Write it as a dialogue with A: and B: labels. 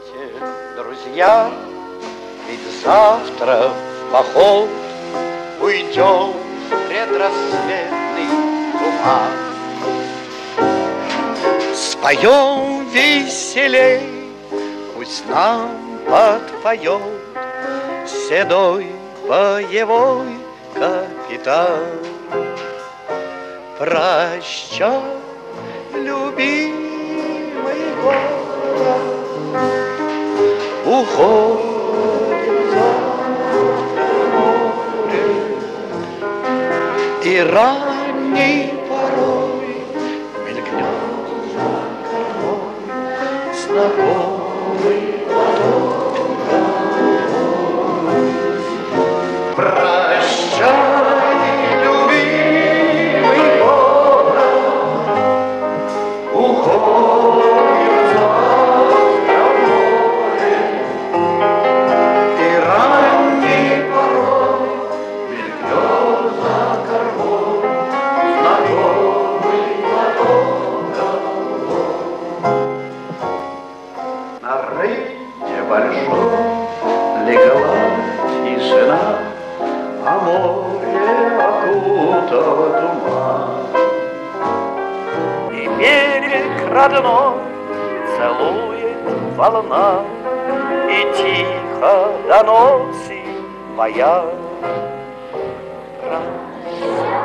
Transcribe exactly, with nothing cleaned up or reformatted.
A: друзья, ведь завтра в поход уйдем в предрассветный туман. Споем веселей, пусть нам подпоет седой боевой капитан. Прощай, любимый город, уходит завтра море, и ранней порой мелькнет за кормой знакомый ладонь. Прощай, любимый город, уходит завтра море, и ранней порой мелькнет за кормой знакомый ладонь. На рейде большом легла тишина, а море окутал туман. И берег родной целует волна, и тихо доносит баян. Прощай,